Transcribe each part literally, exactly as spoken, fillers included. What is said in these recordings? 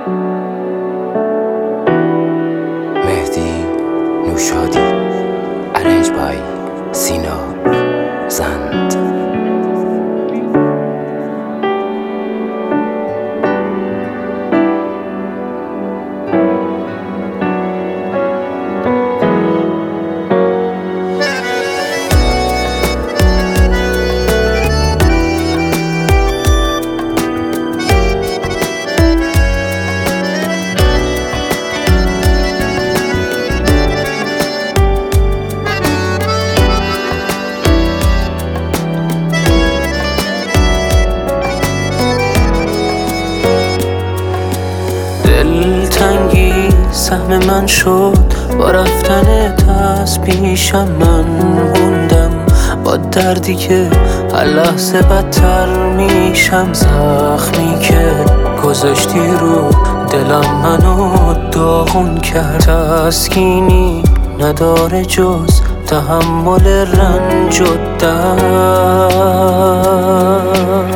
مهدی نوشادی، ارنج بای سینا زند. دلتنگی سهم من شد، با رفتنت از پیشم من موندم، با دردی که هر لحظه بدتر میشم. زخمی که گذاشتی رو دلم منو داغون کرد، تسکینی نداره جز تحمل رنج و درد.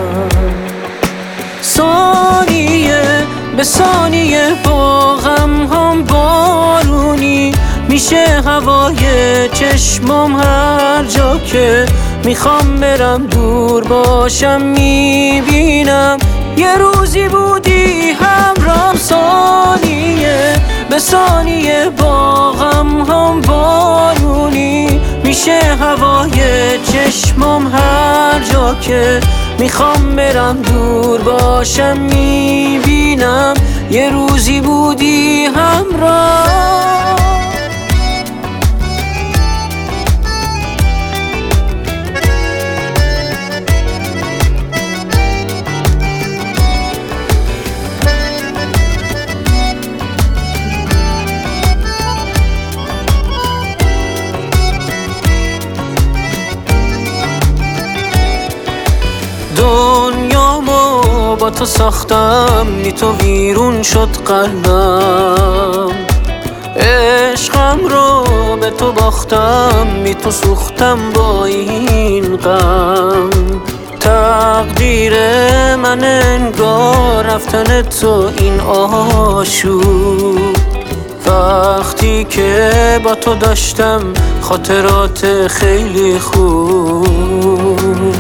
ثانیه به ثانیه با غم هم بارونی میشه هوای چشمم، هر جا که میخوام برم دور باشم میبینم یه روزی بودی همرام. ثانیه به ثانیه با غم هم بارونی میشه هوای چشمم، هر جا که میخوام برم دور باشم میبینم یه روزی بودی همراه. دنیامو با تو ساختم، بی تو ویرون شد قلبم. عشقم رو به تو باختم، بی تو سوختم با این غم. تقدیر من انگار رفتن تو این آشوب، وقتی که با تو داشتم خاطرات خیلی خوب.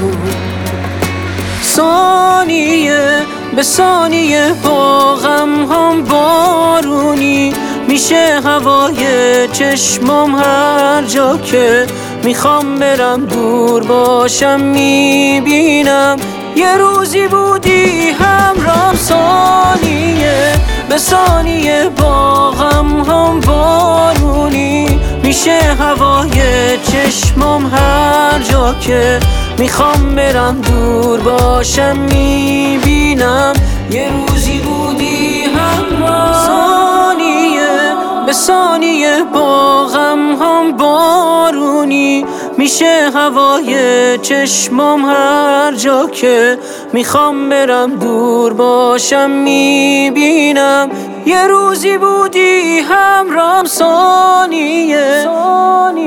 ثانیه به ثانیه با غم هم بارونی میشه هوای چشمم، هر جا که میخوام برم دور باشم میبینم یه روزی بودی همراه. ثانیه به ثانیه با غم هم بارونی میشه هوای چشمم، هر جا که میخوام برم دور باشم میبینم یه روزی بودی همراه. ثانیه به ثانیه با غم هم بارونی میشه هوای چشمم، هر جا که میخوام برم دور باشم میبینم یه روزی بودی همراه. ثانیه